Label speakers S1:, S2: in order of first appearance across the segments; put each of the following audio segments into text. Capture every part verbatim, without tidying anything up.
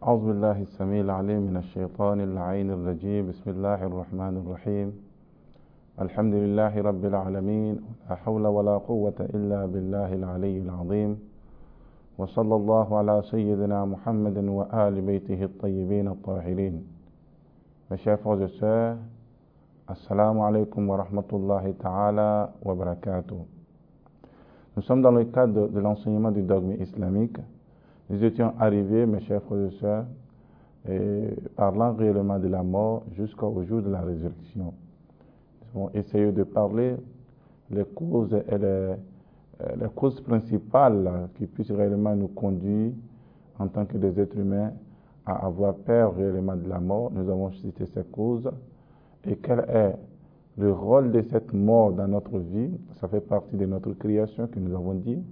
S1: أعوذ بالله السميع العليم من الشيطان اللعين الرجيم. بسم الله الرحمن الرحيم. الحمد لله رب العالمين، لا حول ولا قوة إلا بالله العلي العظيم، وصلى الله على سيدنا محمد وآل بيته الطيبين الطاهرين. Mes chers frères et sœurs, Assalamu alaikum wa rahmatullahi ta'ala wa barakatuh. Nous sommes dans le cadre de, de l'enseignement du dogme islamique. Nous étions arrivés, mes chers frères et sœurs, et parlant réellement de la mort jusqu'au jour de la résurrection. Nous avons essayé de parler les causes et les, les causes principales qui puissent réellement nous conduire en tant que des êtres humains à avoir peur réellement de la mort. Nous avons cité ces causes et quel est le rôle de cette mort dans notre vie. Ça fait partie de notre création que nous avons dit.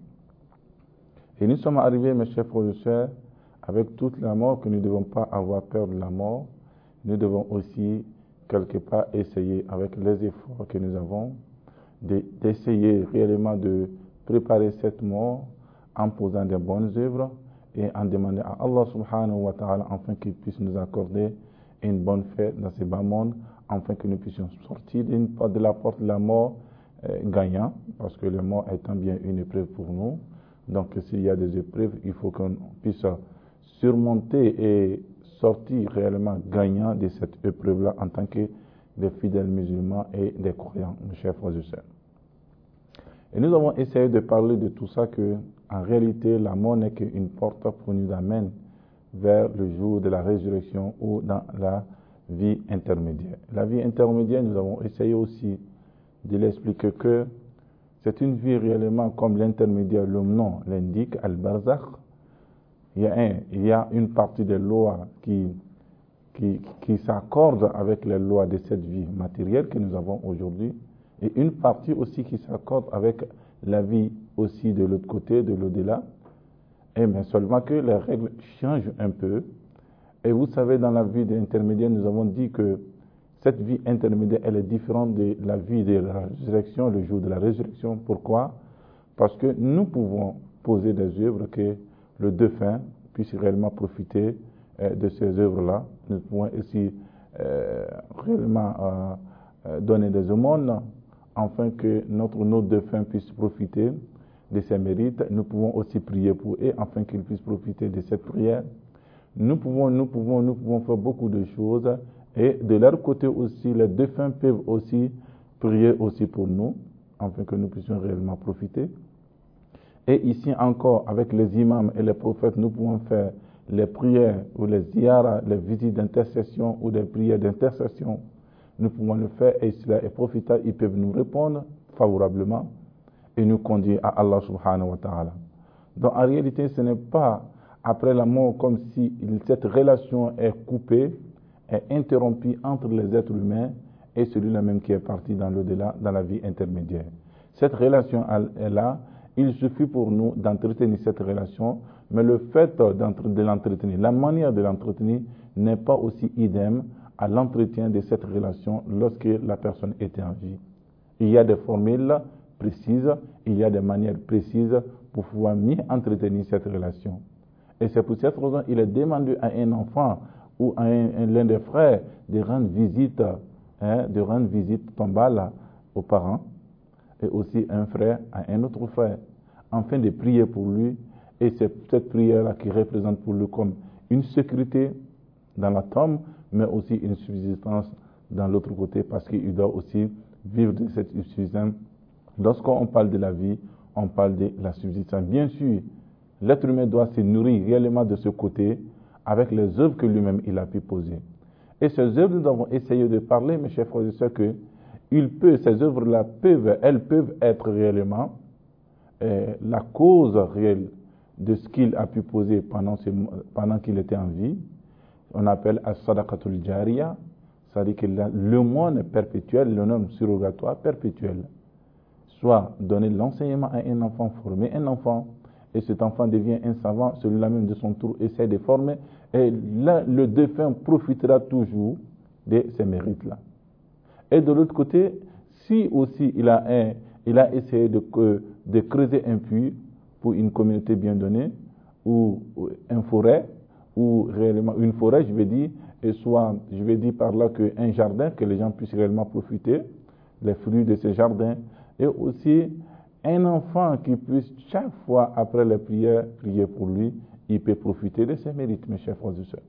S1: Et nous sommes arrivés, mes chers frères et sœurs, avec toute la mort, que nous ne devons pas avoir peur de la mort. Nous devons aussi, quelque part, essayer, avec les efforts que nous avons, d'essayer réellement de préparer cette mort en posant des bonnes œuvres et en demandant à Allah subhanahu wa ta'ala afin qu'il puisse nous accorder une bonne fête dans ce bas monde, afin que nous puissions sortir de la porte de la mort euh, gagnant, parce que la mort étant bien une épreuve pour nous. Donc s'il y a des épreuves, il faut qu'on puisse surmonter et sortir réellement gagnant de cette épreuve-là en tant que des fidèles musulmans et des croyants, mes chers frères et sœurs. Et nous avons essayé de parler de tout ça, que en réalité la mort n'est qu'une porte pour nous amener vers le jour de la résurrection ou dans la vie intermédiaire. La vie intermédiaire, nous avons essayé aussi de l'expliquer que c'est une vie réellement comme l'intermédiaire, le nom l'indique, al-barzakh. Il y a, un, il y a une partie des lois qui, qui, qui s'accordent avec les lois de cette vie matérielle que nous avons aujourd'hui, et une partie aussi qui s'accorde avec la vie aussi de l'autre côté, de l'au-delà. Et mais seulement que les règles changent un peu. Et vous savez, dans la vie intermédiaire, nous avons dit que cette vie intermédiaire, elle est différente de la vie de la résurrection, le jour de la résurrection. Pourquoi? Parce que nous pouvons poser des œuvres que le défunt puisse réellement profiter euh, de ces œuvres-là. Nous pouvons aussi euh, réellement euh, donner des aumônes afin que notre, notre défunt puisse profiter de ses mérites. Nous pouvons aussi prier pour eux afin qu'ils puissent profiter de cette prière. Nous pouvons, nous pouvons, nous pouvons faire beaucoup de choses. Et de leur côté aussi, les défunts peuvent aussi prier aussi pour nous, afin que nous puissions réellement profiter. Et ici encore, avec les imams et les prophètes, nous pouvons faire les prières ou les ziyaras, les visites d'intercession ou des prières d'intercession. Nous pouvons le faire et cela est profitable. Ils peuvent nous répondre favorablement et nous conduire à Allah subhanahu wa ta'ala. Donc en réalité, ce n'est pas après la mort comme si cette relation est coupée, est interrompue entre les êtres humains et celui-là même qui est parti dans l'au-delà, dans la vie intermédiaire. Cette relation est là, il suffit pour nous d'entretenir cette relation, mais le fait de l'entretenir, la manière de l'entretenir n'est pas aussi idem à l'entretien de cette relation lorsque la personne était en vie. Il y a des formules précises, il y a des manières précises pour pouvoir mieux entretenir cette relation. Et c'est pour cette raison qu'il est demandé à un enfant ou à un, un, l'un des frères de rendre visite, hein, de rendre visite tombale aux parents, et aussi un frère à un autre frère, afin de prier pour lui. Et c'est cette prière-là qui représente pour lui comme une sécurité dans la tombe, mais aussi une subsistance dans l'autre côté, parce qu'il doit aussi vivre de cette subsistance. Lorsqu'on parle de la vie, on parle de la subsistance. Bien sûr, l'être humain doit se nourrir réellement de ce côté avec les œuvres que lui-même il a pu poser. Et ces œuvres, nous avons essayé de parler, mes chers frères et sœurs, que il peut, ces œuvres-là peuvent, elles peuvent être réellement euh, la cause réelle de ce qu'il a pu poser pendant, ce, pendant qu'il était en vie. On appelle as-sadaqatul jariya, c'est-à-dire que le monde perpétuel, le nom surrogatoire perpétuel. Soit donner l'enseignement à un enfant, former un enfant, et cet enfant devient un savant, celui-là même de son tour essaie de former, et là, le défunt profitera toujours de ces mérites-là. Et de l'autre côté, si aussi il a, un, il a essayé de, de creuser un puits pour une communauté bien donnée, ou une forêt, ou réellement une forêt, je vais dire, et soit, je vais dire par là qu'un jardin, que les gens puissent réellement profiter, les fruits de ce jardin, et aussi un enfant qui puisse chaque fois après les prières prier pour lui, il peut profiter de ses mérites, mes chers frères et sœurs.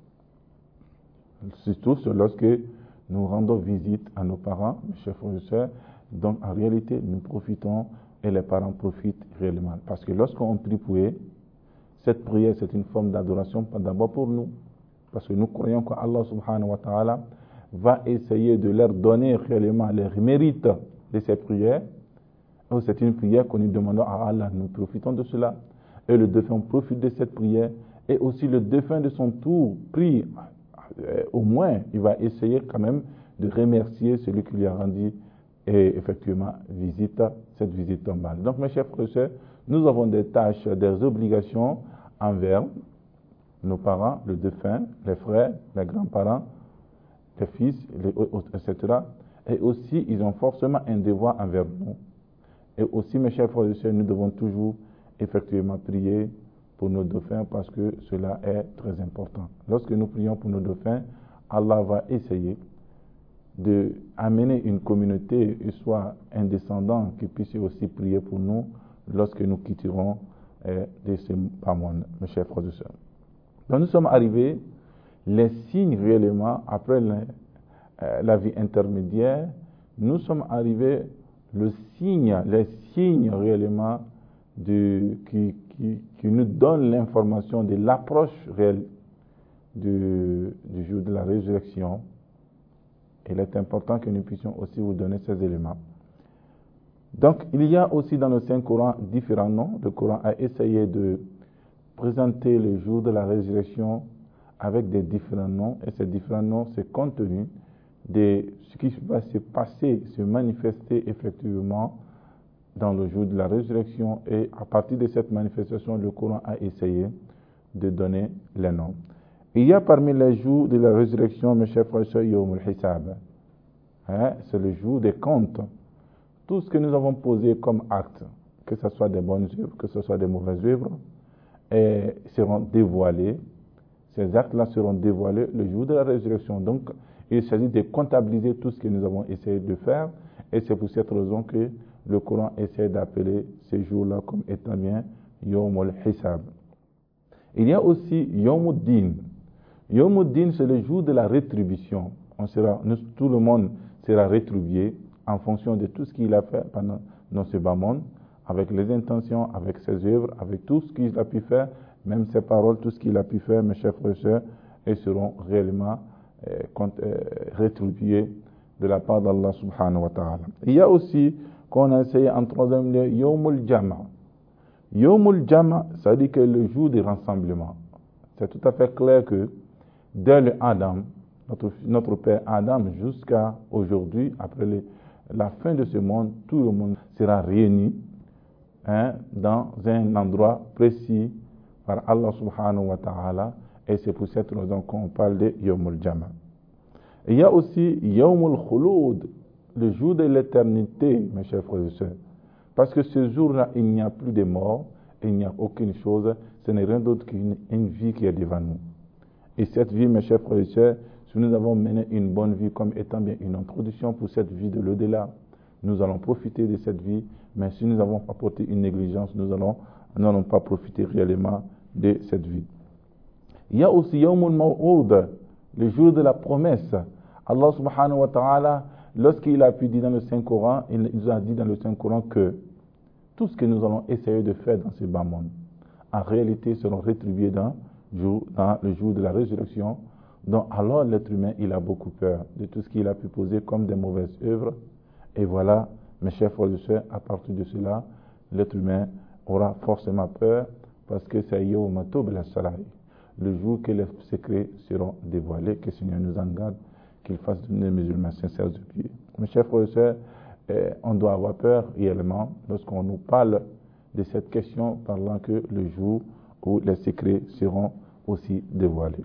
S1: Surtout lorsque nous rendons visite à nos parents, mes chers frères et sœurs, donc en réalité nous profitons et les parents profitent réellement. Parce que lorsqu'on prie pour eux, cette prière c'est une forme d'adoration d'abord pour nous. Parce que nous croyons qu'Allah subhanahu wa ta'ala va essayer de leur donner réellement les mérites de ces prières. C'est une prière que nous demandons à Allah, nous profitons de cela. Et le défunt profite de cette prière. Et aussi le défunt de son tour prie. Au moins, il va essayer quand même de remercier celui qui lui a rendu et effectivement visite, cette visite tombale. Donc mes chers frères et sœurs, nous avons des tâches, des obligations envers nos parents, le défunt, les frères, les grands-parents, les fils, les, et cetera. Et aussi, ils ont forcément un devoir envers nous. Et aussi, mes chers frères et sœurs, nous devons toujours effectivement prier pour nos défunts parce que cela est très important. Lorsque nous prions pour nos défunts, Allah va essayer d'amener une communauté, soit un descendant qui puisse aussi prier pour nous lorsque nous quitterons eh, de ce bas monde, mes chers frères et sœurs. Donc nous sommes arrivés, les signes réellement, après la, euh, la vie intermédiaire, nous sommes arrivés, le signe, les signes réellement de, qui, qui, qui nous donnent l'information de l'approche réelle du, du jour de la résurrection. Il est important que nous puissions aussi vous donner ces éléments. Donc il y a aussi dans le Saint-Coran différents noms. Le Coran a essayé de présenter le jour de la résurrection avec des différents noms, et ces différents noms, c'est compte tenu de ce qui va se passer, se manifester effectivement dans le jour de la résurrection, et à partir de cette manifestation, le Coran a essayé de donner les noms. Il y a parmi les jours de la résurrection, mes chers frères et sœurs, Yawm al-Hisab. Hein, c'est le jour des comptes. Tout ce que nous avons posé comme acte, que ce soit des bonnes œuvres, que ce soit des mauvaises œuvres, et seront dévoilés. Ces actes-là seront dévoilés le jour de la résurrection. Donc, il s'agit de comptabiliser tout ce que nous avons essayé de faire. Et c'est pour cette raison que le Coran essaie d'appeler ces jours-là comme étant bien Yawm al-Hisab. Il y a aussi Yawm al-Din. Yawm al-Din, c'est le jour de la rétribution. On sera, nous, tout le monde sera rétribué en fonction de tout ce qu'il a fait pendant dans ce bas monde, avec les intentions, avec ses œuvres, avec tout ce qu'il a pu faire, même ses paroles, tout ce qu'il a pu faire, mes chers frères et sœurs, et seront réellement euh, euh, rétribués de la part d'Allah subhanahu wa ta'ala. Il y a aussi, qu'on a essayé en troisième lieu, Yawm al-Jama'. Yawm al-Jama', ça veut dire que le jour des rassemblements. C'est tout à fait clair que dès le Adam, notre, notre père Adam, jusqu'à aujourd'hui, après les, la fin de ce monde, tout le monde sera réuni hein, dans un endroit précis par Allah subhanahu wa ta'ala, et c'est pour cette raison qu'on parle de Yawm al-Jama'. Il y a aussi Yawm al-Khulud, le jour de l'éternité, mes chers frères et sœurs. Parce que ce jour-là, il n'y a plus de mort, il n'y a aucune chose, ce n'est rien d'autre qu'une une vie qui est devant nous. Et cette vie, mes chers frères et sœurs, si nous avons mené une bonne vie comme étant bien une introduction pour cette vie de l'au-delà, nous allons profiter de cette vie, mais si nous avons apporté une négligence, nous allons, nous n'allons pas profiter réellement de cette vie. Il y a aussi Yawm al-Maw'ud, le jour de la promesse. Allah subhanahu wa ta'ala, lorsqu'il a pu dire dans le Saint-Coran, il nous a dit dans le Saint-Coran que tout ce que nous allons essayer de faire dans ce bas monde, en réalité seront rétribués dans, dans le jour de la résurrection. Donc alors l'être humain, il a beaucoup peur de tout ce qu'il a pu poser comme des mauvaises œuvres. Et voilà, mes chers frères et sœurs, à partir de cela, l'être humain aura forcément peur parce que c'est Yawm Tubla as-Sarair, le jour que les secrets seront dévoilés, que le Seigneur nous en garde, qu'il fasse de nous des musulmans sincères de pied. Mes chers frères et sœurs, eh, on doit avoir peur réellement lorsqu'on nous parle de cette question, parlant que le jour où les secrets seront aussi dévoilés.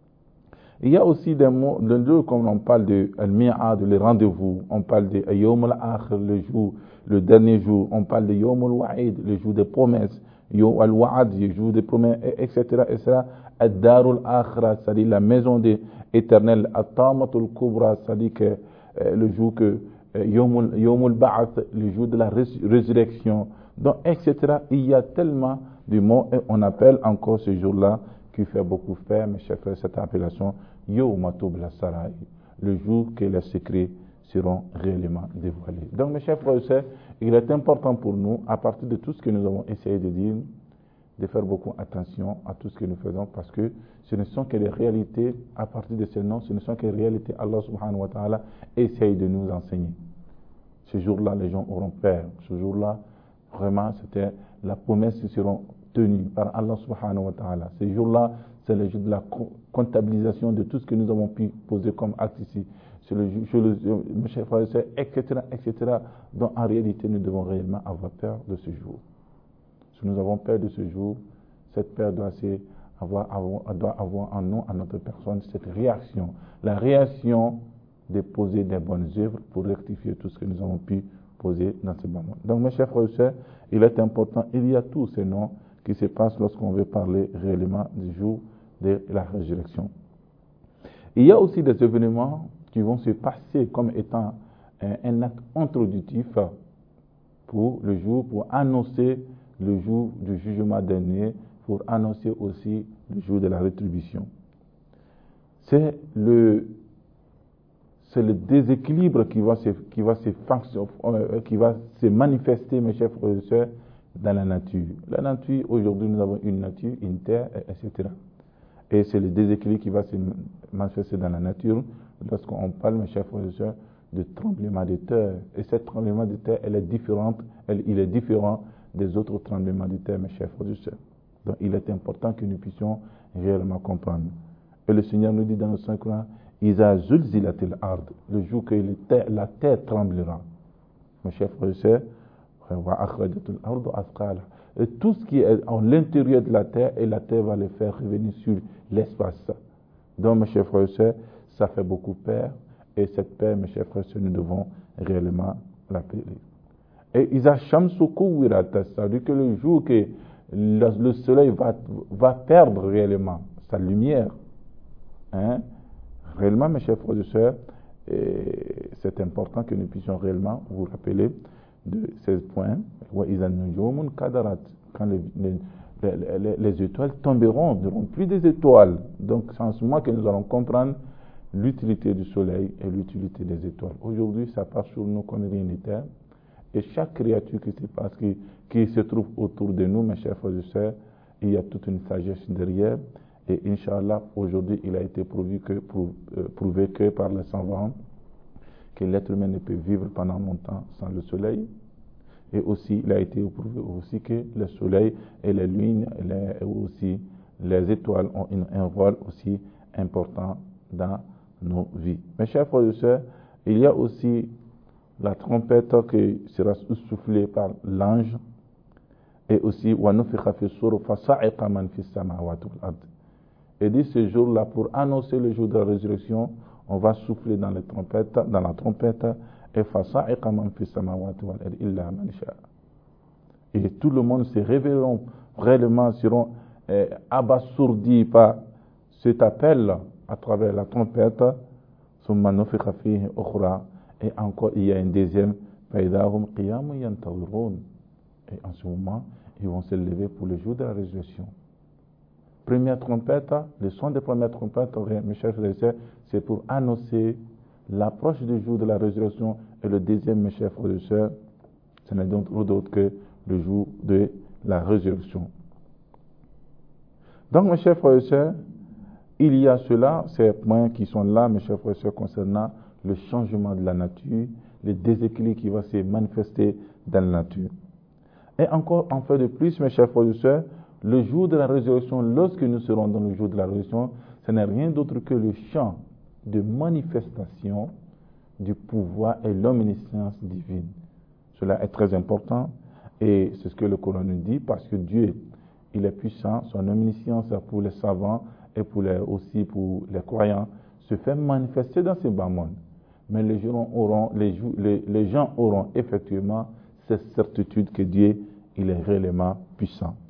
S1: Il y a aussi des mots, de jour comme on parle de Al-Mi'ad, le rendez-vous, on parle de Yawm al-Akhir, le jour, le dernier jour, on parle de Yawm al-Wa'id, le jour des promesses, Al-Wa'ad, le jour des promesses, et cetera, et cetera. Ad-Darul Akhira, c'est-à-dire la maison des éternelle. At-Tamatul Kubra, c'est-à-dire que euh, le jour que euh, Yomul, Yomul Ba'ath, le jour de la rés- résurrection. Donc, et cetera. Il y a tellement de mots et on appelle encore ce jour-là qui fait beaucoup faire, mes chers frères, cette appellation Yawmatub la Sarai, le jour que les secrets seront réellement dévoilés. Donc, mes chers frères et sœurs, il est important pour nous, à partir de tout ce que nous avons essayé de dire, de faire beaucoup attention à tout ce que nous faisons, parce que ce ne sont que des réalités, à partir de ces noms, ce ne sont que des réalités. Allah subhanahu wa ta'ala essaye de nous enseigner. Ce jour-là, les gens auront peur. Ce jour-là, vraiment, c'était la promesse qui seront tenues par Allah subhanahu wa ta'ala. Ce jour-là, c'est le jour de la comptabilisation de tout ce que nous avons pu poser comme acte ici. C'est le jour, le, mes chers frères et sœurs, et cetera, et cetera. Donc, en réalité, nous devons réellement avoir peur de ce jour. Si nous avons peur de ce jour, cette peur doit, avoir, avoir, doit avoir en nous, en notre personne, cette réaction. La réaction de poser des bonnes œuvres pour rectifier tout ce que nous avons pu poser dans ce moment. Donc, mes chers frères et sœurs, il est important, il y a tous ces noms qui se passent lorsqu'on veut parler réellement du jour de la résurrection. Il y a aussi des événements qui vont se passer comme étant un, un acte introductif pour le jour, pour annoncer le jour du jugement dernier, pour annoncer aussi le jour de la rétribution. C'est le, c'est le déséquilibre qui va se, qui va se, euh, qui va se manifester, mes chers frères et sœurs, dans la nature. La nature, aujourd'hui, nous avons une nature, une terre, et cetera. Et c'est le déséquilibre qui va se manifester dans la nature lorsqu'on parle, mes chers frères et sœurs, de tremblement de terre. Et ce tremblement de terre, elle est différente, elle, il est différent des autres tremblements de terre, mes chers frères et sœurs. Donc, il est important que nous puissions réellement comprendre. Et le Seigneur nous dit dans le Saint-Coran, Iza zulzilatil ard, le jour que terre, la terre tremblera. Mes chers frères et sœurs, et tout ce qui est à l'intérieur de la terre, et la terre va le faire revenir sur l'espace. Donc, mes chers frères et sœurs, ça fait beaucoup peur, et cette peur, mes chers frères et sœurs, nous devons réellement l'appeler. Et Iza shamsu kuwirat, c'est-à-dire que le jour que le soleil va, va perdre réellement sa lumière, hein, réellement, mes chers frères et sœurs, et c'est important que nous puissions réellement vous rappeler de ces points. Quand les, les, les, les étoiles tomberont, ne seront plus des étoiles. Donc, c'est en ce moment que nous allons comprendre l'utilité du soleil et l'utilité des étoiles. Aujourd'hui, ça passe sur nous comme rien n'était. Et chaque créature qui se passe, qui, qui se trouve autour de nous, mes chers frères et sœurs, il y a toute une sagesse derrière. Et Inch'Allah, aujourd'hui, il a été prouvé que, prouvé que par les savants, que l'être humain ne peut vivre pendant longtemps sans le soleil. Et aussi, il a été prouvé aussi que le soleil et les lunes, les, aussi les étoiles ont une, un rôle aussi important dans nos vies. Mes chers frères et sœurs, il y a aussi la trompette qui sera soufflée par l'ange, et aussi et dit ce jour-là, pour annoncer le jour de la résurrection, on va souffler dans les trompettes, dans la trompette, et et tout le monde se révélera réellement, seront eh, abasourdis par cet appel à travers la trompette. Et encore, il y a une deuxième, et en ce moment, ils vont se lever pour le jour de la résurrection. Première trompette, le son des premières trompettes, mes chers frères et sœurs, c'est pour annoncer l'approche du jour de la résurrection. Et le deuxième, mes chers frères et sœurs, ce n'est donc d'autre que le jour de la résurrection. Donc, mes chers frères et sœurs, il y a cela, ces points qui sont là, mes chers frères et sœurs, concernant le changement de la nature, le déséquilibre qui va se manifester dans la nature. Et encore, en fait de plus, mes chers frères et sœurs, le jour de la résurrection, lorsque nous serons dans le jour de la résurrection, ce n'est rien d'autre que le champ de manifestation du pouvoir et l'omniscience divine. Cela est très important et c'est ce que le Coran nous dit, parce que Dieu, il est puissant, son omniscience pour les savants et pour les, aussi pour les croyants se fait manifester dans ce bas monde. Mais les gens auront, les, les, les gens auront effectivement cette certitude que Dieu, il est réellement puissant.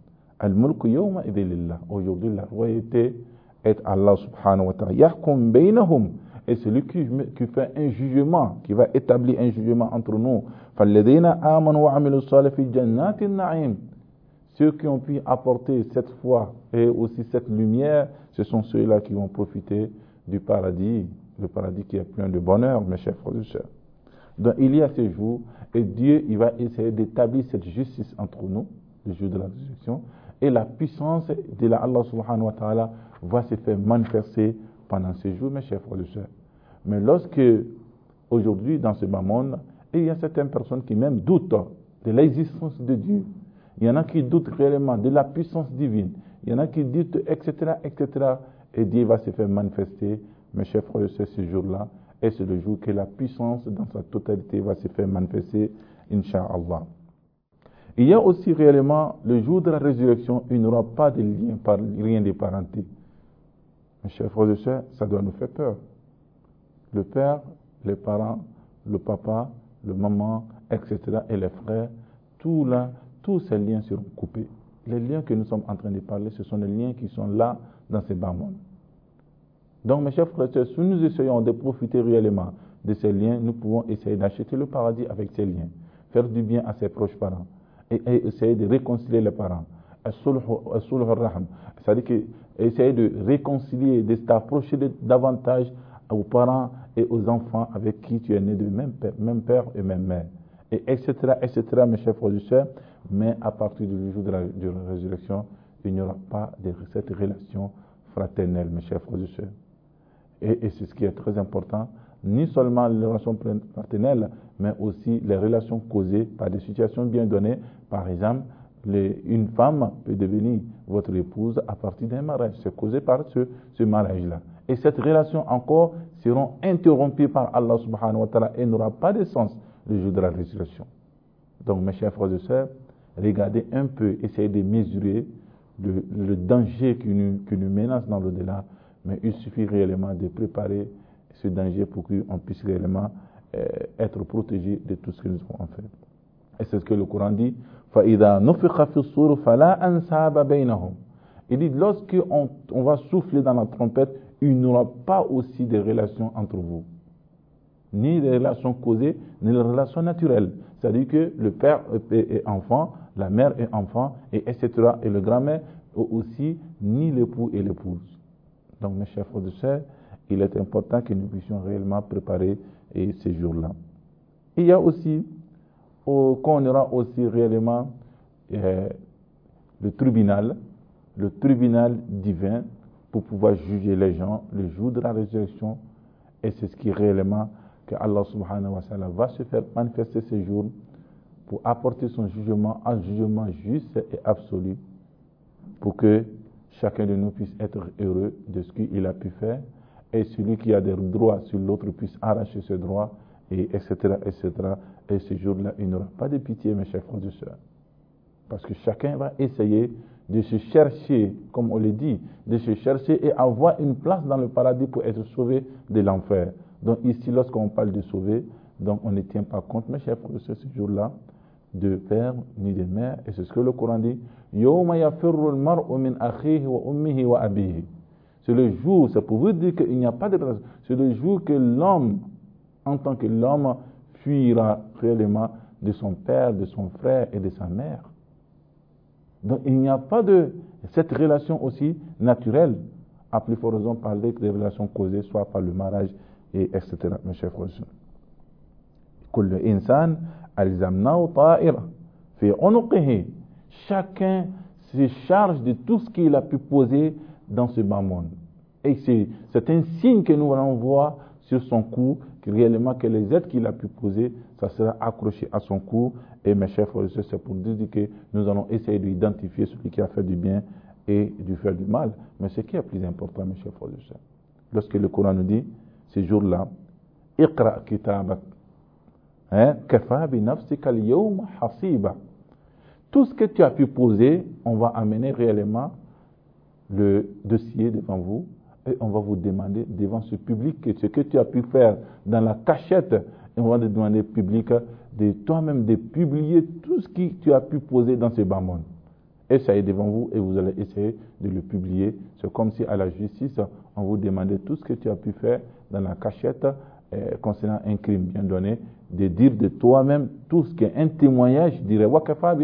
S1: Al-mulku yawma idhin lillah. Aujourd'hui, la royauté est Allah subhanahu wa ta'ala. Yahkum baynahum. Et celui qui, qui fait un jugement, qui va établir un jugement entre nous. فَالَّذِينَ آمَنُوا وَعَمِلُوا الصَّالِحَاتِ فِي جَنَّاتِ النَّعِيمِ. Ceux qui ont pu apporter cette foi et aussi cette lumière, ce sont ceux-là qui vont profiter du paradis, le paradis qui est plein de bonheur, mes chers frères et sœurs. Donc il y a ce jour, et Dieu il va essayer d'établir cette justice entre nous, le jour de la résurrection, et la puissance de la Allah subhanahu wa ta'ala va se faire manifester pendant ce jour, mes chers frères et sœurs. Mais lorsque, aujourd'hui, dans ce bas monde, il y a certaines personnes qui même doutent de l'existence de Dieu. Il y en a qui doutent réellement de la puissance divine. Il y en a qui doutent, et cetera, et cetera. Et Dieu va se faire manifester, mes chers frères et sœurs, ce jour-là. Et c'est le jour que la puissance dans sa totalité va se faire manifester, Inch'Allah. Il y a aussi réellement, le jour de la résurrection, il n'y aura pas de lien, par, rien de parenté. Mes chers frères et sœurs, ça doit nous faire peur. Le père, les parents, le papa, le maman, et cetera, et les frères, tout là, tous ces liens seront coupés. Les liens que nous sommes en train de parler, ce sont les liens qui sont là dans ces bas mondes. Donc, mes chers frères et sœurs, si nous essayons de profiter réellement de ces liens, nous pouvons essayer d'acheter le paradis avec ces liens, faire du bien à ses proches parents, et, et essayer de réconcilier les parents. C'est-à-dire que essayer de réconcilier, de s'approcher davantage aux parents et aux enfants avec qui tu es né de même père, même père et même mère. Et etc., et cetera, mes chers frères et sœurs, mais à partir du jour de la, de la résurrection, il n'y aura pas de cette relation fraternelle, mes chers frères et sœurs. Et, et c'est ce qui est très important, ni seulement les relations fraternelles, mais aussi les relations causées par des situations bien données. Par exemple, les, une femme peut devenir votre épouse à partir d'un mariage. C'est causé par ce, ce mariage-là. Et cette relation encore seront interrompues par Allah subhanahu wa ta'ala et n'aura pas de sens le jour de la résurrection. Donc, mes chers frères et sœurs, regardez un peu, essayez de mesurer le, le danger qui nous, qui nous menace dans l'au-delà, mais il suffit réellement de préparer ce danger pour qu'on puisse réellement euh, être protégé de tout ce que nous avons fait. Et c'est ce que le Coran dit. فَإِذَا نُفِخَ فِي الصُّورِ فَلَا أَنْسَابَ بَيْنَهُمْ. Il dit, lorsqu'on on va souffler dans la trompette, il n'y aura pas aussi de relations entre vous. Ni des relations causées, ni des relations naturelles. C'est-à-dire que le père est enfant, la mère est enfant, et etc. Et le grand-mère aussi, ni l'époux et l'épouse. Donc, mes chers frères et sœurs, il est important que nous puissions réellement préparer et ces jours-là. Il y a aussi, au, qu'on aura aussi réellement euh, le tribunal, le tribunal divin pour pouvoir juger les gens le jour de la résurrection. Et c'est ce qui réellement que Allah subhanahu wa ta'ala va se faire manifester ce jour pour apporter son jugement, un jugement juste et absolu, pour que chacun de nous puisse être heureux de ce qu'il a pu faire, et celui qui a des droits sur l'autre puisse arracher ses droits, et etc., et cetera. Et ce jour-là, il n'y aura pas de pitié, mes chers frères et sœurs. Parce que chacun va essayer de se chercher, comme on le dit, de se chercher et avoir une place dans le paradis pour être sauvé de l'enfer. Donc ici, lorsqu'on parle de sauver, donc on ne tient pas compte, mes chers frères et sœurs, ce jour-là, de père ni de mère. Et c'est ce que le Coran dit. يَوْمَ يَفِرُّ الْمَرْءُ مِنْ أَخِيهِ وَأُمِّهِ وَأَبِيهِ. C'est le jour, c'est pour vous dire qu'il n'y a pas de relation. C'est le jour que l'homme, en tant que l'homme, fuira réellement de son père, de son frère et de sa mère. Donc il n'y a pas de cette relation aussi naturelle, à plus forte raison parler des relations causées, soit par le mariage, et etc. Mes chers frères et sœurs. كل إنسان ألزمناه طائرة في عنقه. Chacun se charge de tout ce qu'il a pu poser dans ce bas monde. Et c'est, c'est un signe que nous allons voir sur son cou, que réellement que les aides qu'il a pu poser, ça sera accroché à son cou. Et mes chers frères et sœurs, c'est pour dire que nous allons essayer d'identifier celui qui a fait du bien et du faire du mal. Mais ce qui est plus important, mes chers frères et sœurs, lorsque le Coran nous dit, ces jours-là, Iqra kitabak, kafa bi nafsika al-yawma hasiba. Tout ce que tu as pu poser, on va amener réellement le dossier devant vous et on va vous demander devant ce public que ce que tu as pu faire dans la cachette, et on va te demander au public de toi-même de publier tout ce que tu as pu poser dans ce bas monde. essayez devant vous et vous allez essayer de le publier. C'est comme si à la justice, on vous demandait tout ce que tu as pu faire dans la cachette euh, concernant un crime bien donné, de dire de toi-même tout ce qui est un témoignage, je dirais,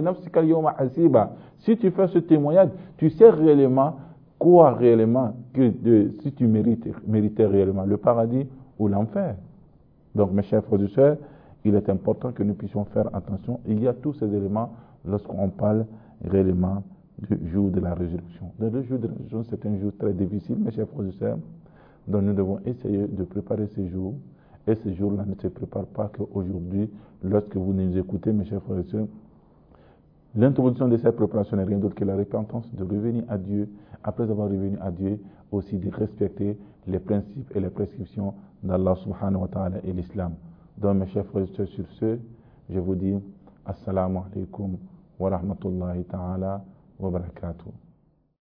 S1: si tu fais ce témoignage, tu sais réellement quoi réellement, que de, si tu mérites, méritais réellement le paradis ou l'enfer. Donc mes chers frères et sœurs, il est important que nous puissions faire attention. Il y a tous ces éléments lorsqu'on parle réellement du jour de la résurrection. Donc, le jour de la résurrection, c'est un jour très difficile, mes chers frères et sœurs. Donc nous devons essayer de préparer ce jour. Et ce jour-là ne se prépare pas qu'aujourd'hui, lorsque vous nous écoutez, mes chers frères et sœurs. L'introduction de cette préparation n'est rien d'autre que la repentance, de revenir à Dieu, après avoir revenu à Dieu, aussi de respecter les principes et les prescriptions d'Allah subhanahu wa ta'ala et l'islam. Donc mes chers frères et sœurs, sur ce, je vous dis Assalamu alaikum wa rahmatullahi ta'ala wa barakatuh.